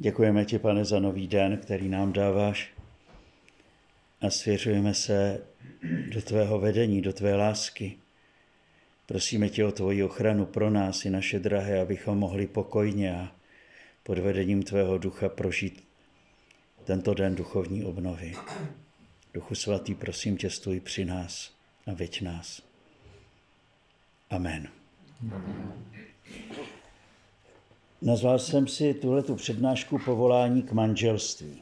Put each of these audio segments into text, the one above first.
Děkujeme ti, Pane, za nový den, který nám dáváš a svěřujeme se do tvého vedení, do tvé lásky. Prosíme tě o tvoji ochranu pro nás i naše drahé, abychom mohli pokojně a pod vedením tvého ducha prožít tento den duchovní obnovy. Duchu svatý, prosím tě, stůj při nás a veď nás. Amen. Nazval jsem si tuhletu přednášku Povolání k manželství.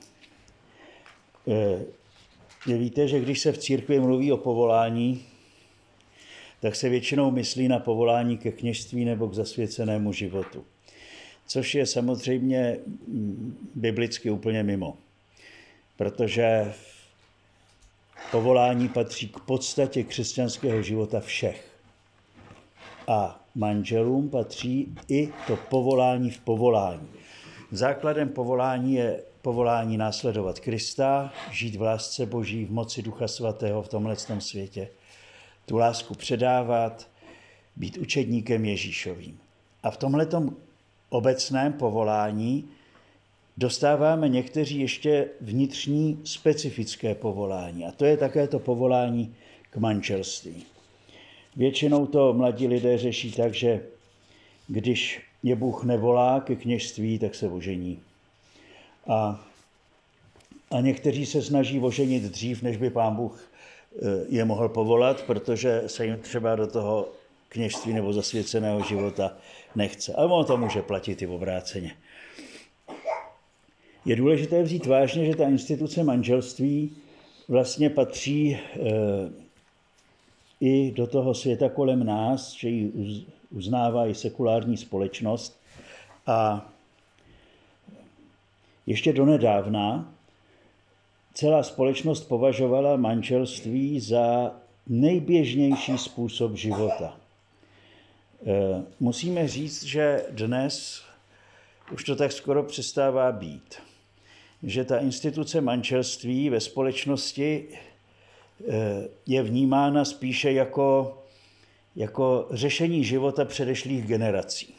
Víte, že když se v církvi mluví o povolání, tak se většinou myslí na povolání ke kněžství nebo k zasvěcenému životu. Což je samozřejmě biblicky úplně mimo. Protože povolání patří k podstatě křesťanského života všech. A manželům patří i to povolání v povolání. Základem povolání je povolání následovat Krista, žít v lásce Boží, v moci Ducha Svatého v tomhletom světě, tu lásku předávat, být učedníkem Ježíšovým. A v tomhletom obecném povolání dostáváme někteří ještě vnitřní specifické povolání. A to je také to povolání k manželství. Většinou to mladí lidé řeší tak, že když je Bůh nevolá ke kněžství, tak se ožení. A někteří se snaží oženit dřív, než by Pán Bůh je mohl povolat, protože se jim třeba do toho kněžství nebo zasvěceného života nechce. Ale ono to může platit i obráceně. Je důležité vzít vážně, že ta instituce manželství vlastně patří i do toho světa kolem nás, že ji uznává i sekulární společnost. A ještě donedávna celá společnost považovala manželství za nejběžnější způsob života. Musíme říct, že dnes už to tak skoro přestává být. Že ta instituce manželství ve společnosti je vnímána spíše jako řešení života předešlých generací.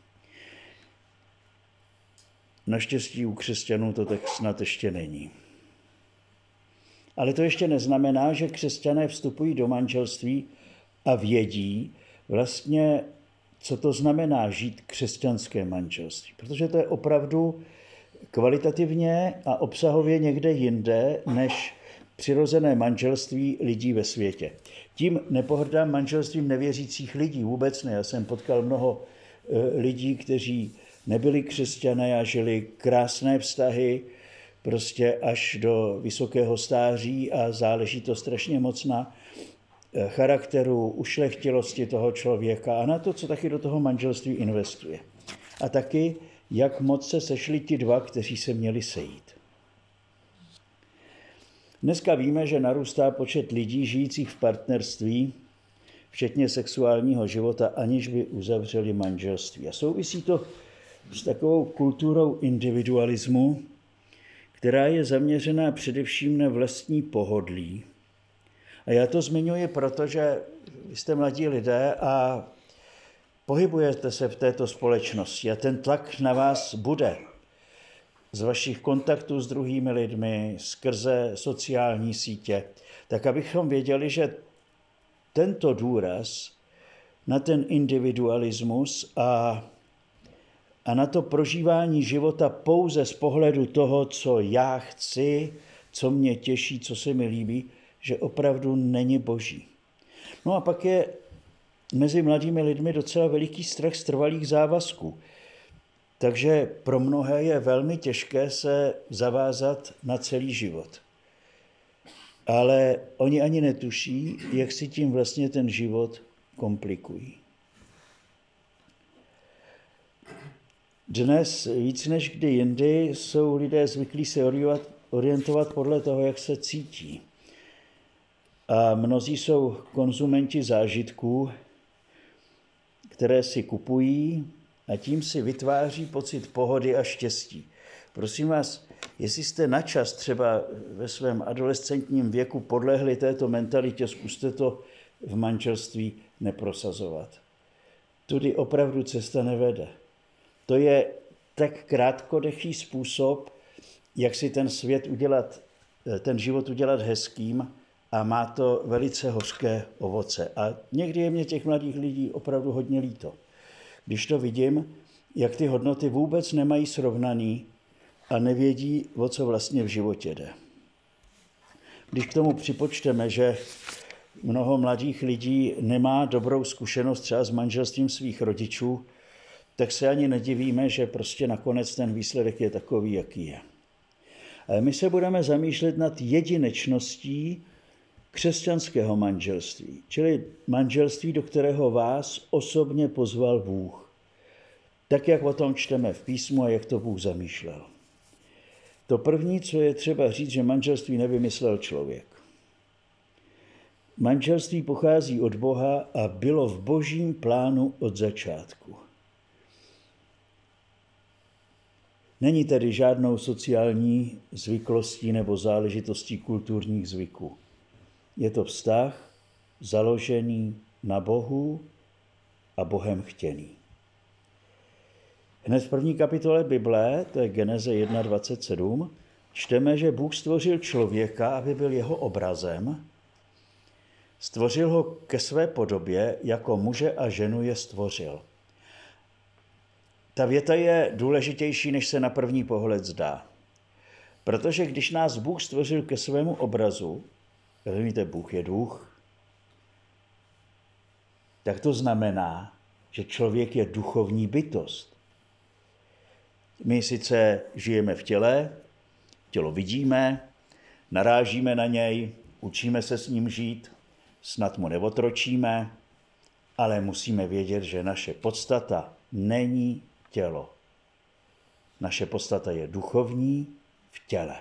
Naštěstí u křesťanů to tak snad ještě není. Ale to ještě neznamená, že křesťané vstupují do manželství a vědí vlastně, co to znamená žít křesťanské manželství. Protože to je opravdu kvalitativně a obsahově někde jinde, než přirozené manželství lidí ve světě. Tím nepohrdám manželstvím nevěřících lidí, vůbec ne. Já jsem potkal mnoho lidí, kteří nebyli křesťané a žili krásné vztahy, prostě až do vysokého stáří a záleží to strašně moc na charakteru, ušlechtilosti toho člověka a na to, co taky do toho manželství investuje. A taky, jak moc se sešli ti dva, kteří se měli sejít. Dneska víme, že narůstá počet lidí žijících v partnerství, včetně sexuálního života, aniž by uzavřeli manželství. A souvisí to s takovou kulturou individualismu, která je zaměřená především na vlastní pohodlí. A já to zmiňuji, protože vy jste mladí lidé a pohybujete se v této společnosti a ten tlak na vás bude z vašich kontaktů s druhými lidmi, skrze sociální sítě, tak abychom věděli, že tento důraz na ten individualismus a na to prožívání života pouze z pohledu toho, co já chci, co mě těší, co se mi líbí, že opravdu není boží. No a pak je mezi mladými lidmi docela veliký strach z trvalých závazků. Takže pro mnohé je velmi těžké se zavázat na celý život. Ale oni ani netuší, jak si tím vlastně ten život komplikují. Dnes víc než kdy jindy jsou lidé zvyklí se orientovat podle toho, jak se cítí. A mnozí jsou konzumenti zážitků, které si kupují a tím si vytváří pocit pohody a štěstí. Prosím vás, jestli jste na čas třeba ve svém adolescentním věku podlehli této mentalitě, zkuste to v manželství neprosazovat. Tudy opravdu cesta nevede. To je tak krátkodechý způsob, jak si ten život udělat hezkým, a má to velice hořké ovoce. A někdy je mě těch mladých lidí opravdu hodně líto. Když to vidím, jak ty hodnoty vůbec nemají srovnaný a nevědí, o co vlastně v životě jde. Když k tomu připočteme, že mnoho mladých lidí nemá dobrou zkušenost třeba s manželstvím svých rodičů, tak se ani nedivíme, že prostě nakonec ten výsledek je takový, jaký je. Ale my se budeme zamýšlet nad jedinečností křesťanského manželství, čili manželství, do kterého vás osobně pozval Bůh. Tak, jak o tom čteme v písmu a jak to Bůh zamýšlel. To první, co je třeba říct, že manželství nevymyslel člověk. Manželství pochází od Boha a bylo v božím plánu od začátku. Není tedy žádnou sociální zvyklostí nebo záležitostí kulturních zvyků. Je to vztah založený na Bohu a Bohem chtěný. Hned v první kapitole Bible, to je Geneze 1.27, čteme, že Bůh stvořil člověka, aby byl jeho obrazem. Stvořil ho ke své podobě, jako muže a ženu je stvořil. Ta věta je důležitější, než se na první pohled zdá. Protože když nás Bůh stvořil ke svému obrazu, víte, Bůh je duch, tak to znamená, že člověk je duchovní bytost. My sice žijeme v těle, tělo vidíme, narážíme na něj, učíme se s ním žít, snad mu neotročíme, ale musíme vědět, že naše podstata není tělo. Naše podstata je duchovní v těle.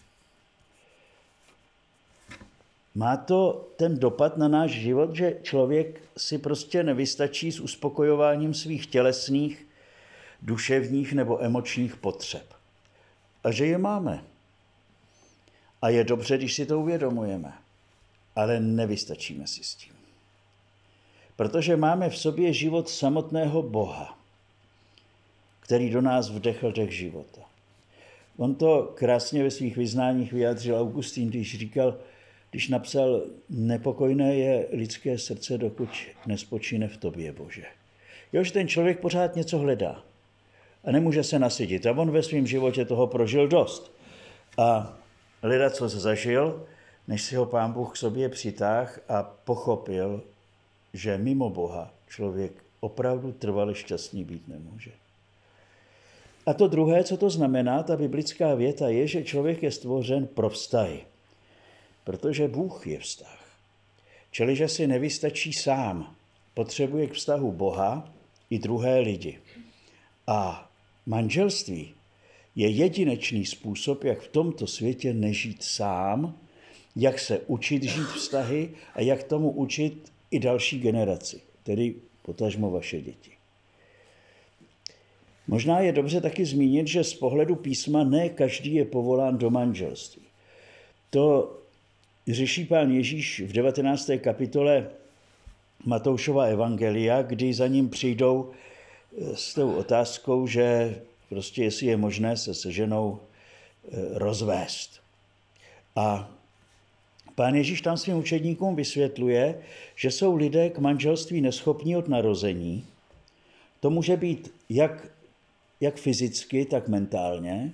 Má to ten dopad na náš život, že člověk si prostě nevystačí s uspokojováním svých tělesných, duševních nebo emočních potřeb. A že je máme. A je dobře, když si to uvědomujeme. Ale nevystačíme si s tím. Protože máme v sobě život samotného Boha, který do nás vdechl dech života. On to krásně ve svých vyznáních vyjádřil Augustín, když napsal, nepokojné je lidské srdce, dokud nespočine v tobě, Bože. Že ten člověk pořád něco hledá a nemůže se nasytit. A on ve svém životě toho prožil dost. A hledat, co se zažil, než si ho Pán Bůh k sobě přitáhl a pochopil, že mimo Boha člověk opravdu trvale šťastný být nemůže. A to druhé, co to znamená, ta biblická věta je, že člověk je stvořen pro vztahy. Protože Bůh je vztah. Čili, že si nevystačí sám. Potřebuje k vztahu Boha i druhé lidi. A manželství je jedinečný způsob, jak v tomto světě nežít sám, jak se učit žít vztahy a jak tomu učit i další generaci, tedy potažmo vaše děti. Možná je dobře taky zmínit, že z pohledu písma ne každý je povolán do manželství. To řeší Pán Ježíš v 19. kapitole Matoušova evangelia, kdy za ním přijdou s tou otázkou, že prostě jestli je možné se ženou rozvést. A Pán Ježíš tam svým učedníkům vysvětluje, že jsou lidé k manželství neschopní od narození. To může být jak fyzicky, tak mentálně.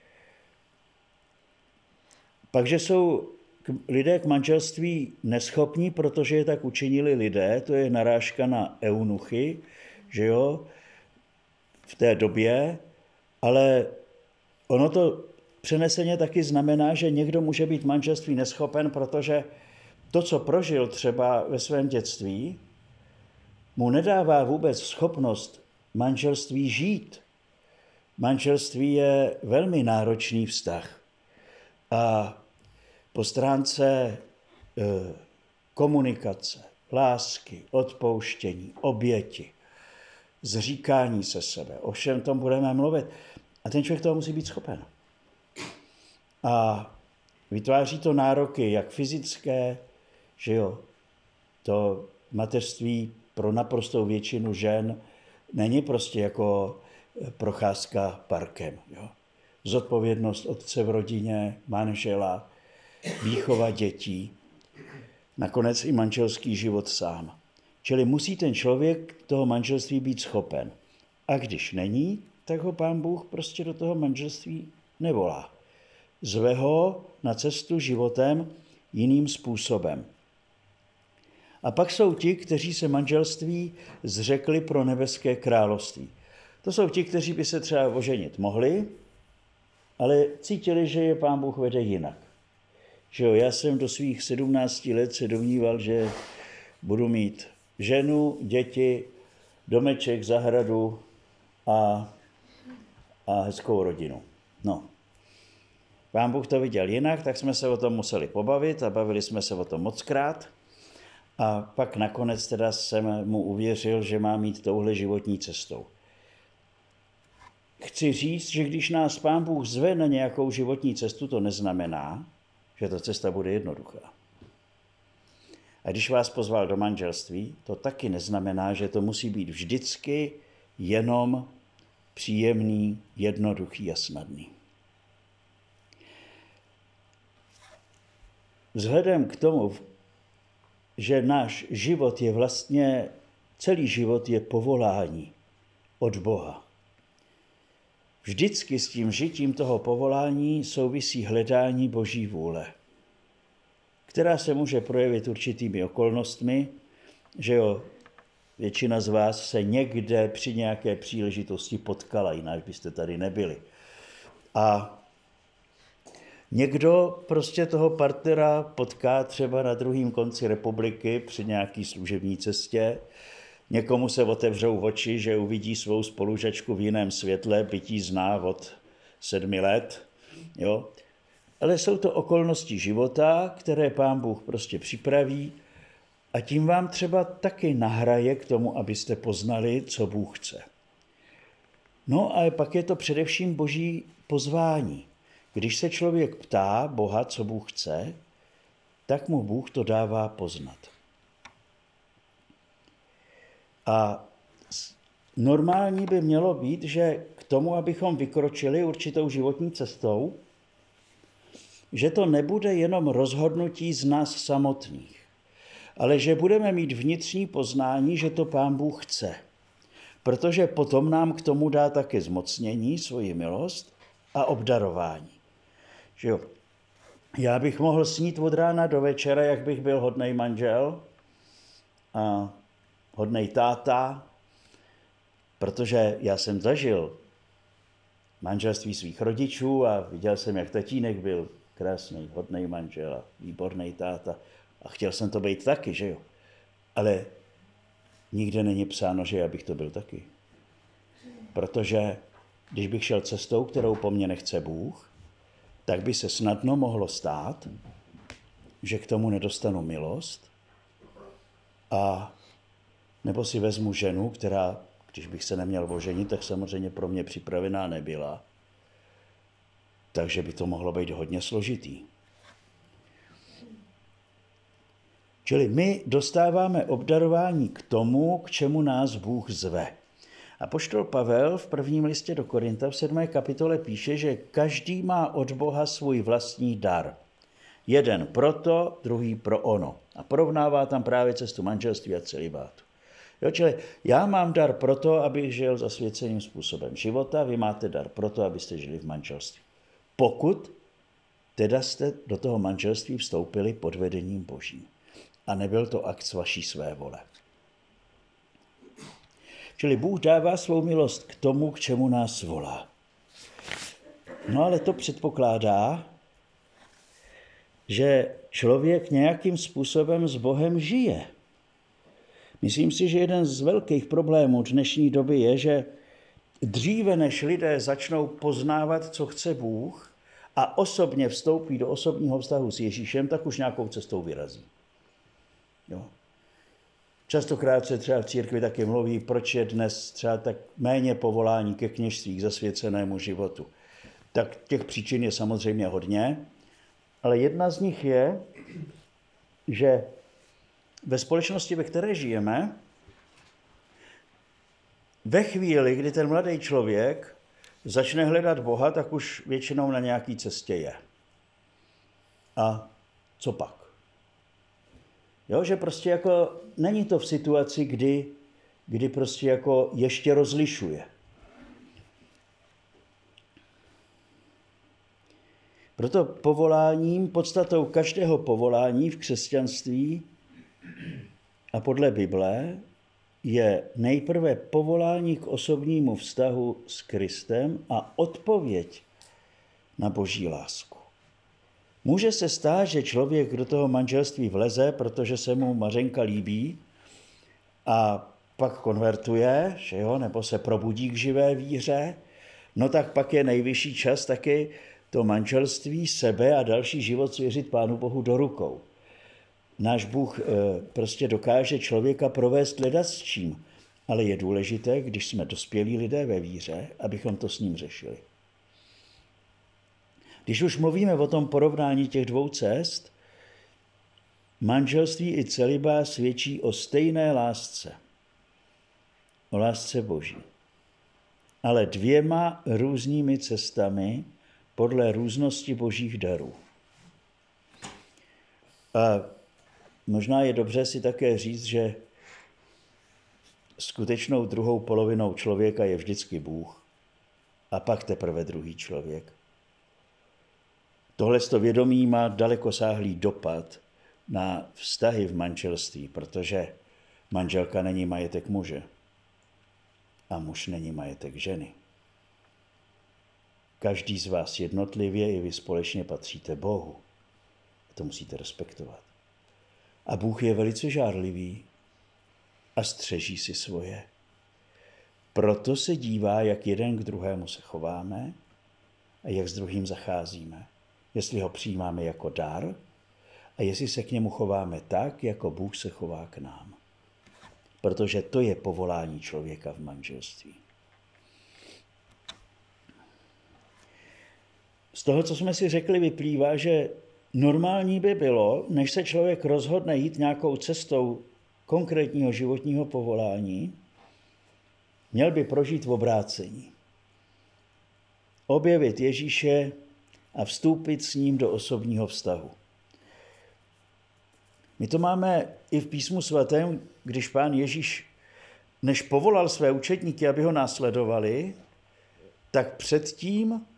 Pakže jsou lidé k manželství neschopní, protože je tak učinili lidé, to je narážka na eunuchy, že jo, v té době, ale ono to přeneseně taky znamená, že někdo může být manželství neschopen, protože to, co prožil třeba ve svém dětství, mu nedává vůbec schopnost manželství žít. Manželství je velmi náročný vztah. A po stránce komunikace, lásky, odpouštění, oběti, zříkání se sebe, o všem tom budeme mluvit. A ten člověk toho musí být schopen. A vytváří to nároky, jak fyzické, že jo, to mateřství pro naprostou většinu žen není prostě jako procházka parkem. Jo. Zodpovědnost otce v rodině, manžela, výchova dětí, nakonec i manželský život sám. Čili musí ten člověk toho manželství být schopen. A když není, tak ho Pán Bůh prostě do toho manželství nevolá. Zve ho na cestu životem jiným způsobem. A pak jsou ti, kteří se manželství zřekli pro nebeské království. To jsou ti, kteří by se třeba oženit mohli, ale cítili, že je Pán Bůh vede jinak. Že jo, já jsem do svých 17 let se domníval, že budu mít ženu, děti, domeček, zahradu a hezkou rodinu. No. Pán Bůh to viděl jinak, tak jsme se o tom museli pobavit a bavili jsme se o tom mockrát. A pak nakonec teda jsem mu uvěřil, že má mít touhle životní cestou. Chci říct, že když nás Pán Bůh zve na nějakou životní cestu, to neznamená, že ta cesta bude jednoduchá. A když vás pozval do manželství, to taky neznamená, že to musí být vždycky jenom příjemný, jednoduchý a snadný. Vzhledem k tomu, že náš život je vlastně, celý život je povolání od Boha. Vždycky s tím žitím toho povolání souvisí hledání Boží vůle, která se může projevit určitými okolnostmi, že jo, většina z vás se někde při nějaké příležitosti potkala, jinak byste tady nebyli. A někdo prostě toho partnera potká třeba na druhém konci republiky při nějaký služební cestě. Někomu se otevřou oči, že uvidí svou spolužačku v jiném světle, byť ji zná od 7 let. Jo? Ale jsou to okolnosti života, které Pán Bůh prostě připraví a tím vám třeba taky nahraje k tomu, abyste poznali, co Bůh chce. No a pak je to především Boží pozvání. Když se člověk ptá Boha, co Bůh chce, tak mu Bůh to dává poznat. A normální by mělo být, že k tomu, abychom vykročili určitou životní cestou, že to nebude jenom rozhodnutí z nás samotných, ale že budeme mít vnitřní poznání, že to Pán Bůh chce. Protože potom nám k tomu dá také zmocnění, svoji milost a obdarování. Že jo? Já bych mohl snít od rána do večera, jak bych byl hodnej manžel a hodnej táta, protože já jsem zažil manželství svých rodičů a viděl jsem, jak tatínek byl krásný, hodnej manžel a výborný táta. A chtěl jsem to být taky, že jo. Ale nikde není psáno, že já bych to byl taky. Protože když bych šel cestou, kterou po mně nechce Bůh, tak by se snadno mohlo stát, že k tomu nedostanu milost a nebo si vezmu ženu, která, když bych se neměl oženit, tak samozřejmě pro mě připravená nebyla. Takže by to mohlo být hodně složitý. Čili my dostáváme obdarování k tomu, k čemu nás Bůh zve. Apoštol Pavel v prvním listě do Korinta v 7. kapitole píše, že každý má od Boha svůj vlastní dar. Jeden proto, druhý pro ono. A porovnává tam právě cestu manželství a celibátu. Jo, čili já mám dar proto, abych žil zasvěceným způsobem života, vy máte dar proto, abyste žili v manželství. Pokud teda jste do toho manželství vstoupili pod vedením Božím. A nebyl to akt z vaší své vole. Čili Bůh dává svou milost k tomu, k čemu nás volá. No ale to předpokládá, že člověk nějakým způsobem s Bohem žije. Myslím si, že jeden z velkých problémů dnešní doby je, že dříve než lidé začnou poznávat, co chce Bůh a osobně vstoupí do osobního vztahu s Ježíšem, tak už nějakou cestou vyrazí. Jo. Častokrát se třeba v církvi taky mluví, proč je dnes třeba tak méně povolání ke kněžství, k zasvěcenému životu. Tak těch příčin je samozřejmě hodně, ale jedna z nich je, že ve společnosti, ve které žijeme, ve chvíli, kdy ten mladý člověk začne hledat Boha, tak už většinou na nějaké cestě je. A co pak? Jo, že prostě jako není to v situaci, kdy prostě jako ještě rozlišuje. Proto podstatou každého povolání v křesťanství a podle Bible je nejprve povolání k osobnímu vztahu s Kristem a odpověď na Boží lásku. Může se stát, že člověk do toho manželství vleze, protože se mu Mařenka líbí a pak konvertuje, že jo, nebo se probudí k živé víře, no tak pak je nejvyšší čas taky to manželství, sebe a další život svěřit Pánu Bohu do rukou. Náš Bůh prostě dokáže člověka provést ledas s čím, ale je důležité, když jsme dospělí lidé ve víře, abychom to s ním řešili. Když už mluvíme o tom porovnání těch dvou cest, manželství i celibát svědčí o stejné lásce, o lásce Boží, ale dvěma různými cestami podle různosti Božích darů. A možná je dobře si také říct, že skutečnou druhou polovinou člověka je vždycky Bůh a pak teprve druhý člověk. Tohleto vědomí má dalekosáhlý dopad na vztahy v manželství, protože manželka není majetek muže a muž není majetek ženy. Každý z vás jednotlivě i vy společně patříte Bohu. To musíte respektovat. A Bůh je velice žárlivý a střeží si svoje. Proto se dívá, jak jeden k druhému se chováme a jak s druhým zacházíme. Jestli ho přijímáme jako dar a jestli se k němu chováme tak, jako Bůh se chová k nám. Protože to je povolání člověka v manželství. Z toho, co jsme si řekli, vyplývá, že normální by bylo, než se člověk rozhodne jít nějakou cestou konkrétního životního povolání, měl by prožít v obrácení. Objevit Ježíše a vstoupit s ním do osobního vztahu. My to máme i v Písmu svatém, když Pán Ježíš, než povolal své učedníky, aby ho následovali, tak předtím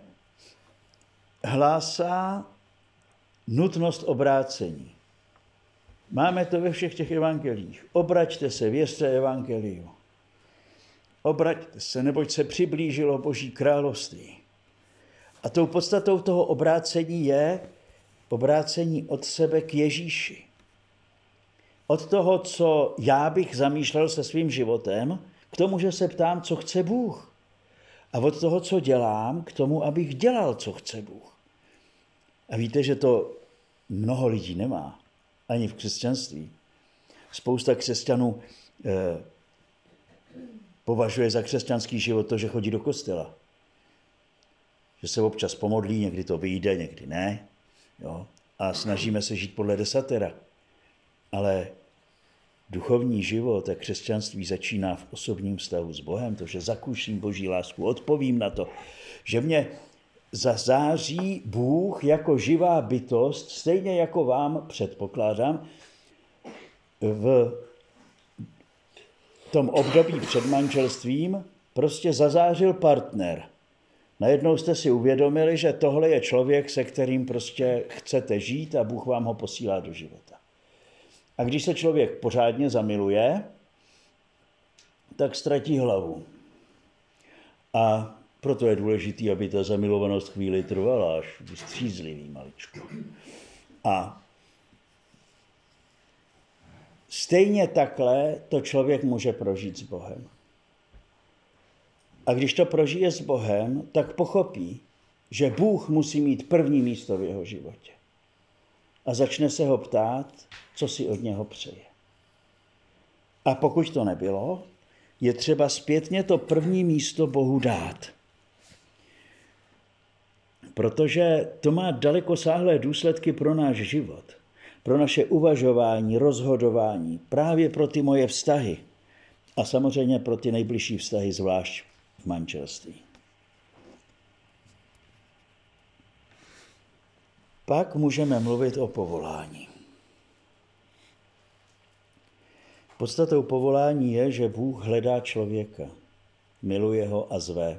hlásá nutnost obrácení. Máme to ve všech těch evangelích. Obraťte se, věřte evangeliu. Obraťte se, neboť se přiblížilo Boží království. A tou podstatou toho obrácení je obrácení od sebe k Ježíši. Od toho, co já bych zamýšlel se svým životem, k tomu, že se ptám, co chce Bůh. A od toho, co dělám, k tomu, abych dělal, co chce Bůh. A víte, že to mnoho lidí nemá, ani v křesťanství. Spousta křesťanů považuje za křesťanský život to, že chodí do kostela. Že se občas pomodlí, někdy to vyjde, někdy ne. Jo? A snažíme se žít podle desatera. Ale duchovní život a křesťanství začíná v osobním vztahu s Bohem, to, že zakuším Boží lásku, odpovím na to, že mě zazáří Bůh jako živá bytost, stejně jako vám, předpokládám, v tom období před manželstvím prostě zazářil partner. Najednou jste si uvědomili, že tohle je člověk, se kterým prostě chcete žít a Bůh vám ho posílá do života. A když se člověk pořádně zamiluje, tak ztratí hlavu. A proto je důležité, aby ta zamilovanost chvíli trvala, až vystřízlivý maličko. A stejně takhle to člověk může prožít s Bohem. A když to prožije s Bohem, tak pochopí, že Bůh musí mít první místo v jeho životě. A začne se ho ptát, co si od něho přeje. A pokud to nebylo, je třeba zpětně to první místo Bohu dát. Protože to má dalekosáhlé důsledky pro náš život, pro naše uvažování, rozhodování, právě pro ty moje vztahy. A samozřejmě pro ty nejbližší vztahy, zvlášť v manželství. Pak můžeme mluvit o povolání. Podstatou povolání je, že Bůh hledá člověka, miluje ho a zve.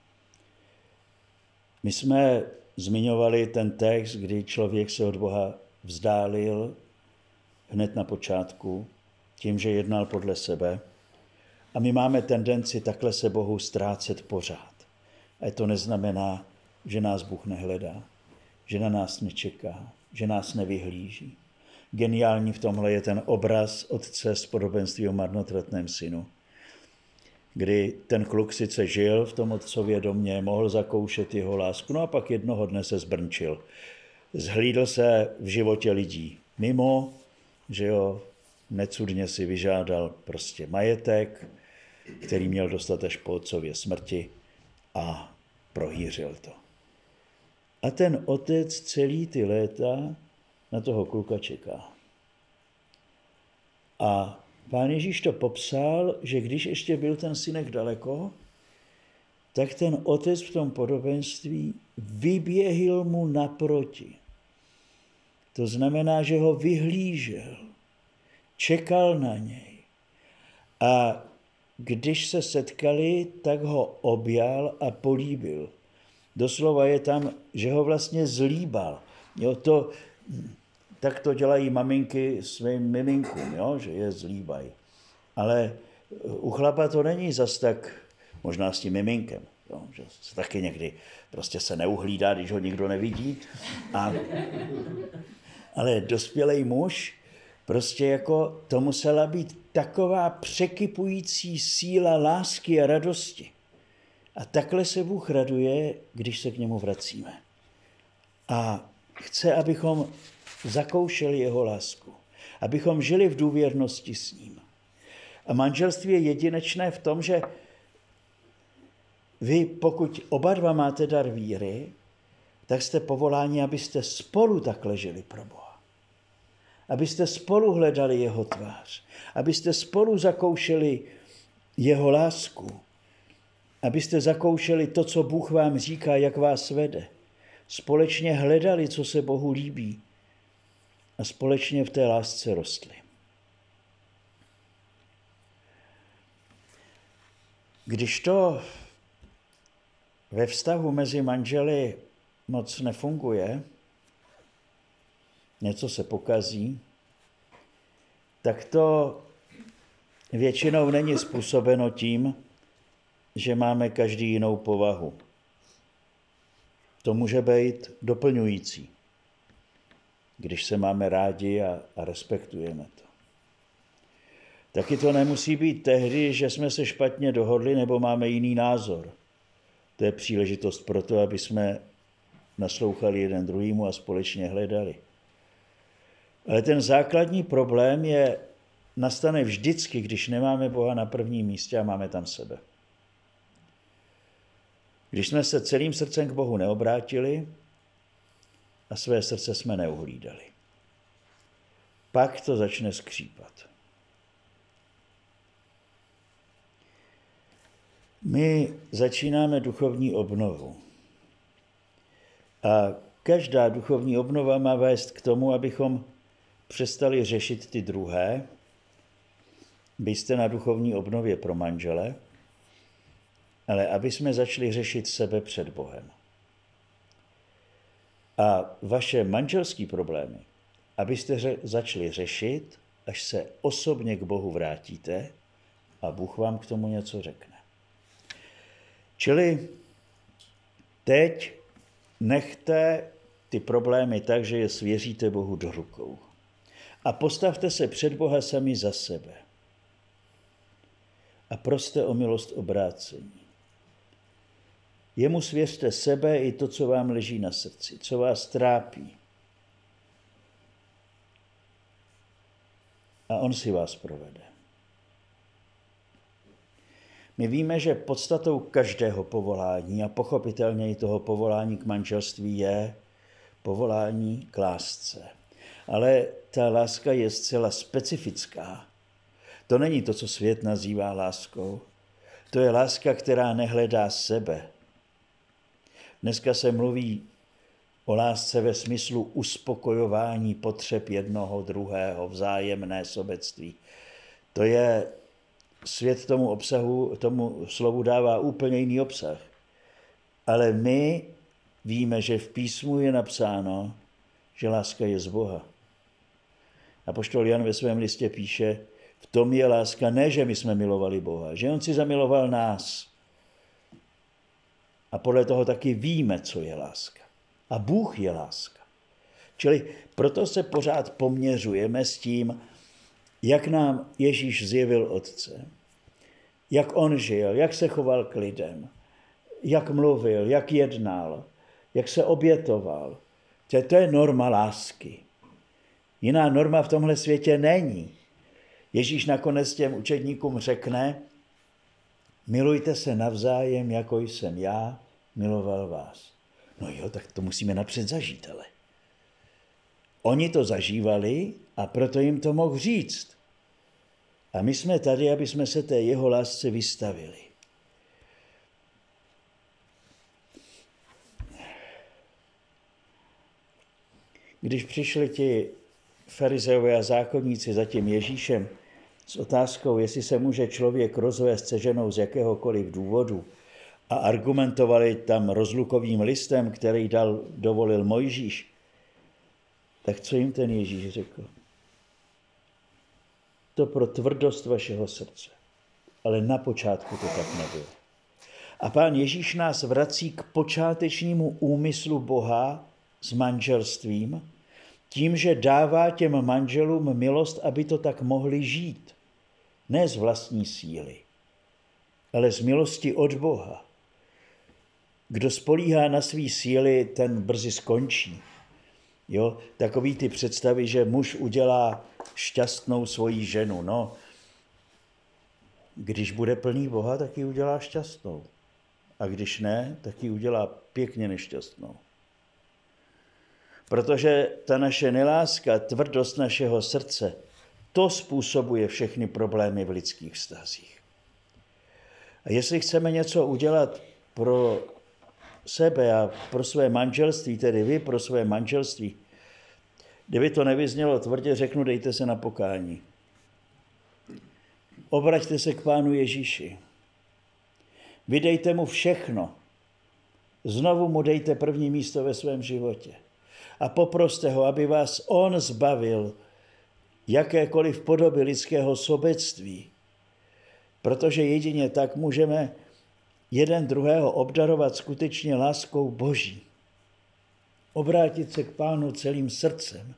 My jsme zmiňovali ten text, kdy člověk se od Boha vzdálil hned na počátku, tím, že jednal podle sebe. A my máme tendenci takhle se Bohu ztrácet pořád. A to neznamená, že nás Bůh nehledá, že na nás nečeká, že nás nevyhlíží. Geniální v tomhle je ten obraz otce z podobenství o marnotratném synu, kdy ten kluk sice žil v tom otcově domě, mohl zakoušet jeho lásku, no a pak jednoho dne se zbrnčil. Zhlídl se v životě lidí mimo, že jo, necudně si vyžádal prostě majetek, který měl dostat až po otcově smrti a prohýřil to. A ten otec celý ty léta na toho kluka čeká. A Pán Ježíš to popsal, že když ještě byl ten synek daleko, tak ten otec v tom podobenství vyběhl mu naproti. To znamená, že ho vyhlížel, čekal na něj. A když se setkali, tak ho objal a políbil. Doslova je tam, že ho vlastně zlíbal. Jo, tak to dělají maminky svým miminkům, jo, že je zlíbají. Ale u chlapa to není zas tak, možná s tím miminkem, jo, že se taky někdy prostě se neuhlídá, když ho nikdo nevidí. Ale dospělý muž, prostě jako to musela být taková překypující síla lásky a radosti. A takhle se Bůh raduje, když se k němu vracíme. A chce, abychom zakoušeli jeho lásku, abychom žili v důvěrnosti s ním. A manželství je jedinečné v tom, že vy, pokud oba dva máte dar víry, tak jste povoláni, abyste spolu takhle žili pro Boha. Abyste spolu hledali jeho tvář. Abyste spolu zakoušeli jeho lásku. Abyste zakoušeli to, co Bůh vám říká, jak vás vede. Společně hledali, co se Bohu líbí. A společně v té lásce rostli. Když to ve vztahu mezi manželi moc nefunguje, něco se pokazí, tak to většinou není způsobeno tím, že máme každý jinou povahu. To může být doplňující, když se máme rádi a respektujeme to. Taky to nemusí být tehdy, že jsme se špatně dohodli nebo máme jiný názor. To je příležitost pro to, aby jsme naslouchali jeden druhému a společně hledali. Ale ten základní problém nastane vždycky, když nemáme Boha na prvním místě a máme tam sebe. Když jsme se celým srdcem k Bohu neobrátili a své srdce jsme neuhlídali. Pak to začne skřípat. My začínáme duchovní obnovu. A každá duchovní obnova má vést k tomu, abychom přestali řešit ty druhé. Vy jste na duchovní obnově pro manžele, ale aby jsme začali řešit sebe před Bohem. A vaše manželské problémy, abyste začali řešit, až se osobně k Bohu vrátíte a Bůh vám k tomu něco řekne. Čili teď nechte ty problémy tak, že je svěříte Bohu do rukou. A postavte se před Boha sami za sebe. A proste o milost obrácení. Jemu svěřte sebe i to, co vám leží na srdci, co vás trápí. A on si vás provede. My víme, že podstatou každého povolání a pochopitelně i toho povolání k manželství je povolání k lásce. Ale ta láska je zcela specifická. To není to, co svět nazývá láskou. To je láska, která nehledá sebe. Dneska se mluví o lásce ve smyslu uspokojování potřeb jednoho druhého, vzájemné sobectví. To je, svět tomu slovu dává úplně jiný obsah. Ale my víme, že v písmu je napsáno, že láska je z Boha. Apoštol Jan ve svém listě píše, v tom je láska, ne, že my jsme milovali Boha, že on si zamiloval nás. A podle toho taky víme, co je láska. A Bůh je láska. Čili proto se pořád poměřujeme s tím, jak nám Ježíš zjevil Otce, jak on žil, jak se choval k lidem, jak mluvil, jak jednal, jak se obětoval. To je norma lásky. Jiná norma v tomhle světě není. Ježíš nakonec těm učedníkům řekne, milujte se navzájem, jako jsem já miloval vás. No jo, tak to musíme napřed zažít, ale. Oni to zažívali a proto jim to mohl říct. A my jsme tady, aby jsme se té jeho lásce vystavili. Když přišli ti farizeové a zákonníci za tím Ježíšem s otázkou, jestli se může člověk rozvést se ženou z jakéhokoliv důvodu a argumentovali tam rozlukovým listem, který dovolil Mojžíš, tak co jim ten Ježíš řekl? To pro tvrdost vašeho srdce. Ale na počátku to tak nebylo. A Pán Ježíš nás vrací k počátečnímu úmyslu Boha s manželstvím, tím, že dává těm manželům milost, aby to tak mohli žít. Ne z vlastní síly, ale z milosti od Boha. Kdo spolíhá na svý síly, ten brzy skončí. Jo? Takový ty představy, že muž udělá šťastnou svoji ženu. No, když bude plný Boha, tak ji udělá šťastnou. A když ne, tak ji udělá pěkně nešťastnou. Protože ta naše neláska, tvrdost našeho srdce, to způsobuje všechny problémy v lidských vztazích. A jestli chceme něco udělat pro sebe a pro své manželství, tedy vy pro své manželství, kdyby to nevyznělo tvrdě, řeknu, dejte se na pokání. Obraťte se k Pánu Ježíši. Vydejte mu všechno. Znovu mu dejte první místo ve svém životě. A poproste ho, aby vás on zbavil jakékoliv podoby lidského sobectví. Protože jedině tak můžeme jeden druhého obdarovat skutečně láskou Boží. Obrátit se k Pánu celým srdcem.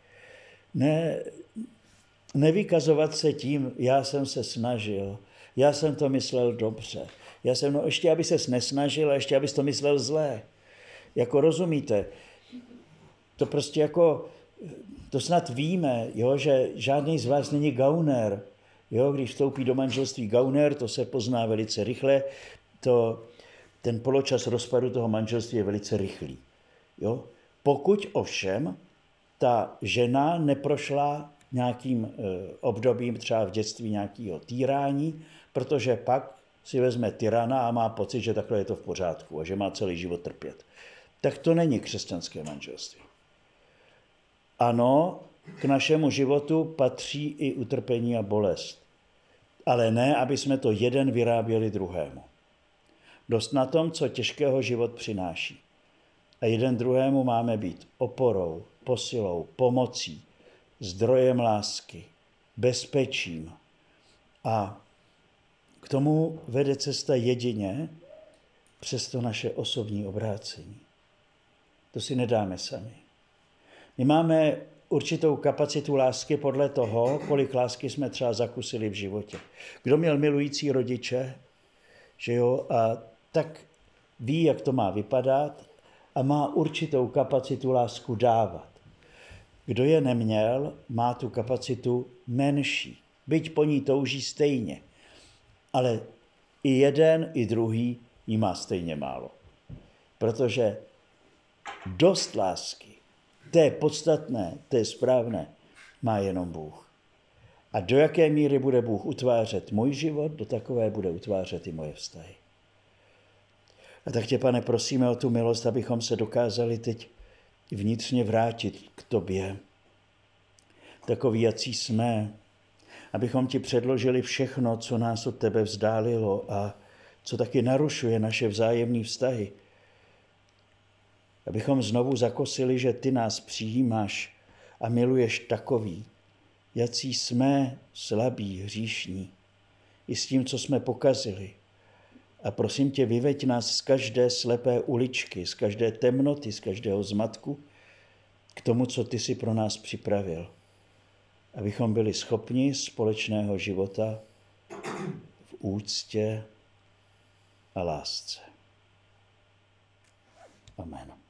Nevykazovat se tím, já jsem se snažil, já jsem to myslel dobře. Ještě aby ses nesnažil a ještě abys to myslel zlé. Jako rozumíte, to prostě jako, to snad víme, jo, že žádný z vás není gauner. Jo, když vstoupí do manželství gauner, to se pozná velice rychle, ten poločas rozpadu toho manželství je velice rychlý. Jo? Pokud ovšem ta žena neprošla nějakým obdobím, třeba v dětství nějakého týrání, protože pak si vezme tyrana a má pocit, že takhle je to v pořádku a že má celý život trpět. Tak to není křesťanské manželství. Ano, k našemu životu patří i utrpení a bolest. Ale ne, aby jsme to jeden vyráběli druhému. Dost na tom, co těžkého život přináší. A jeden druhému máme být oporou, posilou, pomocí, zdrojem lásky, bezpečím. A k tomu vede cesta jedině přes to naše osobní obrácení. To si nedáme sami. My máme určitou kapacitu lásky podle toho, kolik lásky jsme třeba zakusili v životě. Kdo měl milující rodiče, že jo, a tak ví, jak to má vypadat a má určitou kapacitu lásku dávat. Kdo je neměl, má tu kapacitu menší, byť po ní touží stejně. Ale i jeden, i druhý jí má stejně málo. Protože dost lásky, té podstatné, té správné, má jenom Bůh. A do jaké míry bude Bůh utvářet můj život, do takové bude utvářet i moje vztahy. A tak tě, Pane, prosíme o tu milost, abychom se dokázali teď vnitřně vrátit k tobě. Takový, jací jsme, abychom ti předložili všechno, co nás od tebe vzdálilo a co taky narušuje naše vzájemné vztahy. Abychom znovu zakosili, že ty nás přijímáš a miluješ takový, jací jsme, slabí, hříšní, i s tím, co jsme pokazili. A prosím tě, vyveď nás z každé slepé uličky, z každé temnoty, z každého zmatku k tomu, co ty jsi pro nás připravil. Abychom byli schopni společného života v úctě a lásce. Amen.